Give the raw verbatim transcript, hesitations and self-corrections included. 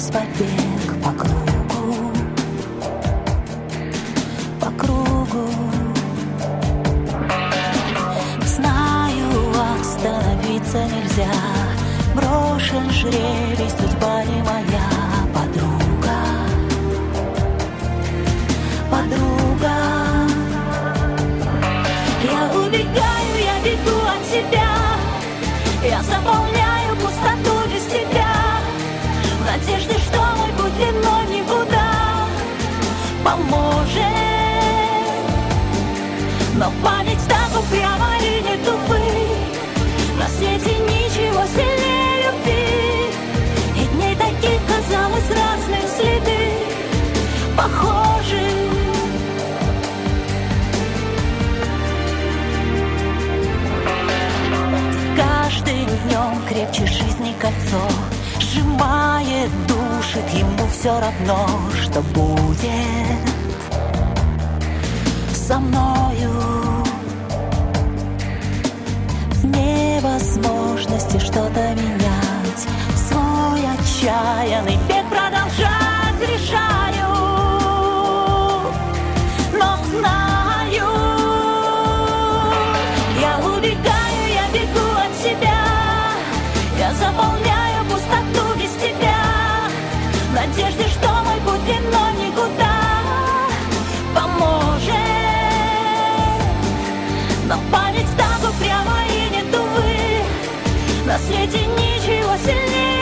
весь побег по кругу, по кругу. Знаю, остановиться нельзя, брошен жребий, судьба не моя. Подруга, подруга, я убегаю, я бегу от себя, я заполняю пустоту без тебя, в надежде, что мой путь длиной никуда поможет. Но память так упряма и нет увы, на свете ничего сильнее любви. И дней таких казалось разные следы похожи. С каждым днем крепче жизни кольцо сжимает, душит, ему все равно, что будет со мною. В невозможности что-то менять, свой отчаянный бег продолжать решаю. Но знаю, я убегаю, я бегу от себя, я заполняю пустоту без тебя, в надежде, что мой путь длиной никуда поможет. Но память так упряма и нет увы, на свете ничего сильнее